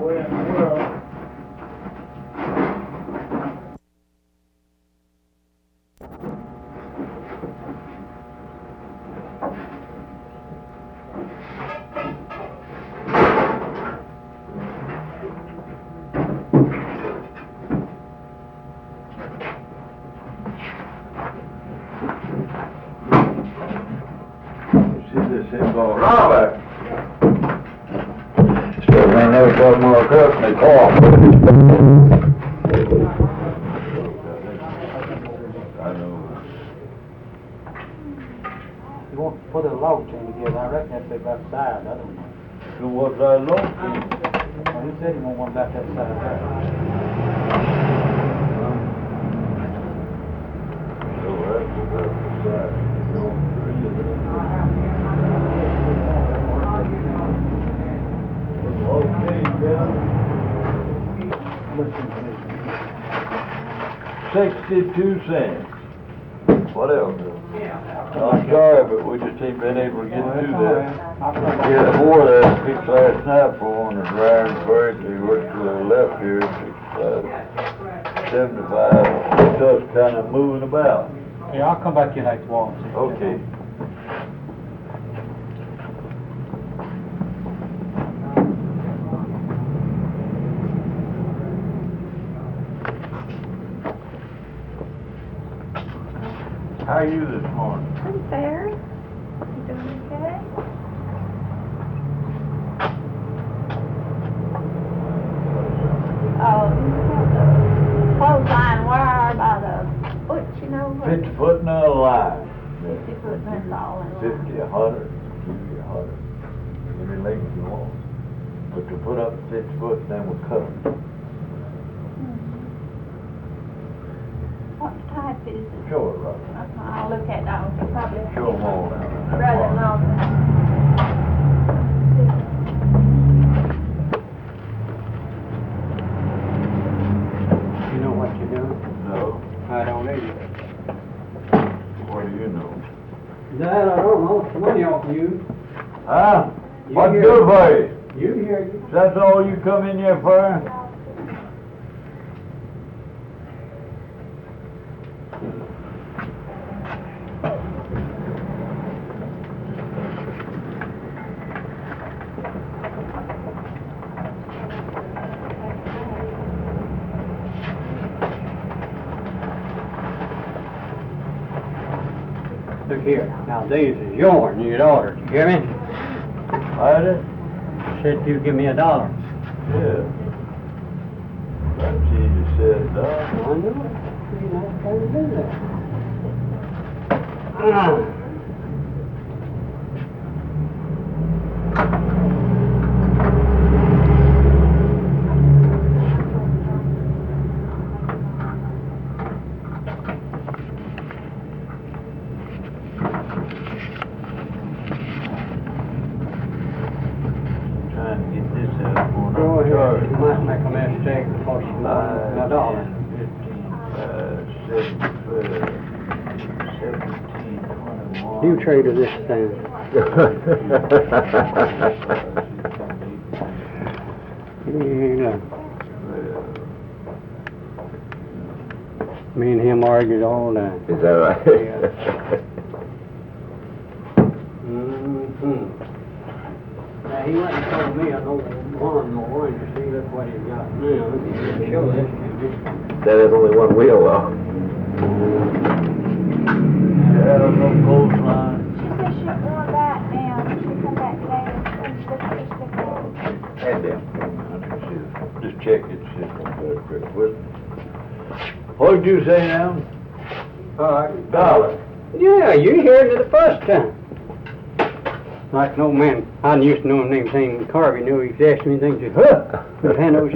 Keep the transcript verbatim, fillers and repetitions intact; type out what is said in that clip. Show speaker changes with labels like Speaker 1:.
Speaker 1: way in the world.
Speaker 2: Robert! Still man never put more cook in the car. I know.
Speaker 1: You want to put a load chain together, I reckon that's about the size, I don't know.
Speaker 2: So what's that load chain?
Speaker 1: Well, he said he won't want about that size there.
Speaker 2: So that's about the size. Okay, Bill. Sixty-two cents. What else? I'm sorry, but we just ain't been able to get through that. Yeah, more of that fixed last night for one of Ryan's birthday. Worked to the left here, sixty-five, seventy-five. So it's kind of moving about.
Speaker 1: Yeah, I'll come back in like tomorrow.
Speaker 2: Okay. How are you this morning?
Speaker 3: I'm fair. You doing okay? Oh, you have the clothesline wire by the foot, you know? what?
Speaker 2: Fifty foot in a line.
Speaker 3: Fifty foot, that's all in line.
Speaker 2: Fifty, a hundred, fifty, a hundred. Any length you want. But to put up fifty foot, then we'll cut them.
Speaker 3: What type is it?
Speaker 2: Show it, Robert.
Speaker 3: Okay, I'll look at that one, probably.
Speaker 2: Show them all now.
Speaker 3: Brother-in-law.
Speaker 1: You know what you're doing?
Speaker 2: No.
Speaker 1: I don't either.
Speaker 2: What do you know?
Speaker 1: That I don't know, it's money off you.
Speaker 2: Huh?
Speaker 1: You
Speaker 2: What's
Speaker 1: hear-
Speaker 2: good for you?
Speaker 1: You hear you.
Speaker 2: That's all you come in here for?
Speaker 1: Look here, now these is yours, you daughter, you hear me?
Speaker 2: Had it?
Speaker 1: Said you give me a dollar.
Speaker 2: Yeah. That's easy said, done.
Speaker 1: I knew it. You know, how to do that. Ah.
Speaker 2: Trying to get this out for
Speaker 1: Go
Speaker 2: another
Speaker 1: ahead,
Speaker 2: charge.
Speaker 1: you might make a mistake before she wants a dollar.
Speaker 2: Fifteen, uh, seventy-five, seventeen, twenty-one.
Speaker 1: You trade her this thing. Yeah. Me and him argued all the time.
Speaker 2: Is that right?
Speaker 1: Mm-hmm. Now, he went and told me I know one more, and you see, look what he got now. He show this to me.
Speaker 2: That has only one wheel, though. Yeah, no clothesline.
Speaker 3: She said she going back now. She'll come back later. And look at this before.
Speaker 2: Had them. Just check it, see if I'm better quick with it. What'd you say now?
Speaker 1: All right.
Speaker 2: Dollar.
Speaker 1: Yeah, you heard it the first time. Like an old man, I used to know him named Sam Carvey, knew he was asking me things, he said, huh? But I know